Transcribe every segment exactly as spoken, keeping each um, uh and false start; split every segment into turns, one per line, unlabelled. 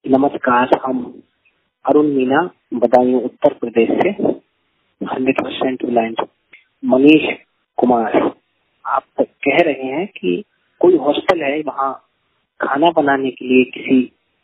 नमस्कार, हम अरुण मीना बदायूं उत्तर प्रदेश से hundred percent blind Manish Kumar. आप कह रहे हैं कि कोई हॉस्टल है, वहाँ खाना बनाने के लिए किसी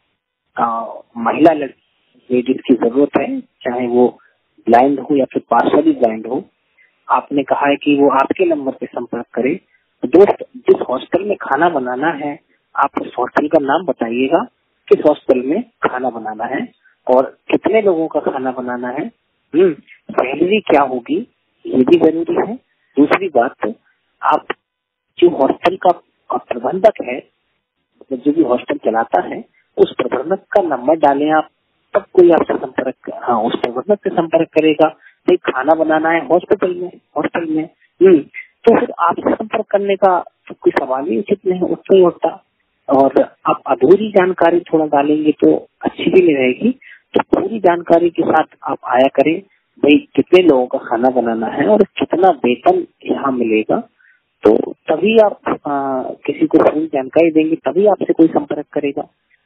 आ, महिला लेडीज की जरूरत है, चाहे वो ब्लाइंड हो या फिर पार्शली ब्लाइंड हो। आपने कहा है कि वो आपके नंबर पे संपर्क करे। तो दोस्त, जिस हॉस्टल में खाना बनाना है, आप उस हॉस्टल का नाम बताइएगा, किस हॉस्टल में खाना बनाना है और कितने लोगों का खाना बनाना है। हम्म सैलरी क्या होगी, ये भी जरूरी है। दूसरी बात, आप जो हॉस्टल का प्रबंधक है, मतलब जो भी हॉस्टल चलाता है, उस प्रबंधक का नंबर डालें आप, तब कोई आपसे संपर्क, हाँ, उस प्रबंधक से संपर्क करेगा। भाई खाना बनाना है हॉस्पिटल में, हॉस्टल में, हम्म तो फिर आपसे संपर्क करने का तो कोई सवाल ही उचित नहीं उससे ही होता। और आप अधूरी जानकारी थोड़ा डालेंगे तो अच्छी भी नहीं रहेगी। तो पूरी जानकारी के साथ आप आया करें, भाई कितने लोगों का खाना बनाना है और कितना वेतन यहाँ मिलेगा। तो तभी आप आ, किसी को पूरी जानकारी देंगे, तभी आपसे कोई संपर्क करेगा।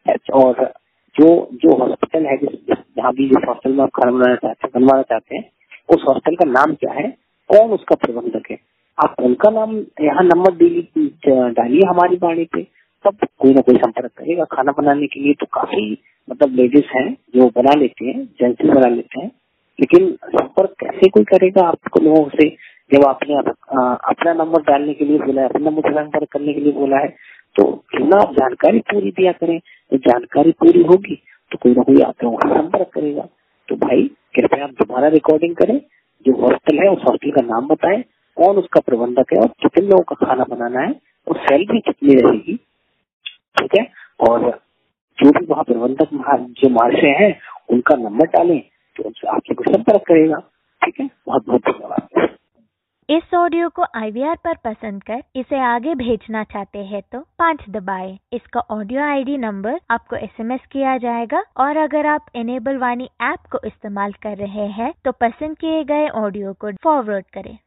और जो जो हॉस्पिटल है, जिस जहाँ भी जिस हॉस्टल में आप खाना बनाना चाहते हैं बनवाना चाहते हैं, उस हॉस्टल का नाम क्या है, कौन उसका प्रबंधक है, आप उनका नाम यहाँ नंबर डालिए हमारी बाणी पे, तब कोई ना कोई संपर्क करेगा। खाना बनाने के लिए तो काफी मतलब लेडीज हैं जो बना लेते हैं, जेंट्स बना लेते हैं, लेकिन संपर्क कैसे कोई करेगा आपको लोगों से, जब आपने अपना नंबर डालने के लिए बोला है, अपना नंबर संपर्क करने के लिए बोला है, तो क्यों ना आप जानकारी पूरी दिया करें। तो जानकारी पूरी होगी तो कोई ना कोई आप लोगों से संपर्क करेगा। तो भाई कृपया आप दोबारा रिकॉर्डिंग करें, जो हॉस्टल है उस हॉस्टल का नाम बताएं, कौन उसका प्रबंधक है और कितने लोगों का खाना बनाना है और सैलरी कितनी रहेगी, ठीक है। और जो भी वहाँ प्रबंधक जो मार्शे हैं उनका नंबर डालें तो उनसे आपसे कुछ संपर्क करेगा, ठीक है। बहुत बहुत धन्यवाद।
इस ऑडियो को आई वी आर पर पसंद कर इसे आगे भेजना चाहते हैं तो पाँच दबाएं। इसका ऑडियो आई डी नंबर आपको एस एम एस किया जाएगा। और अगर आप इनेबल वाणी ऐप को इस्तेमाल कर रहे हैं तो पसंद किए गए ऑडियो को फॉरवर्ड करें।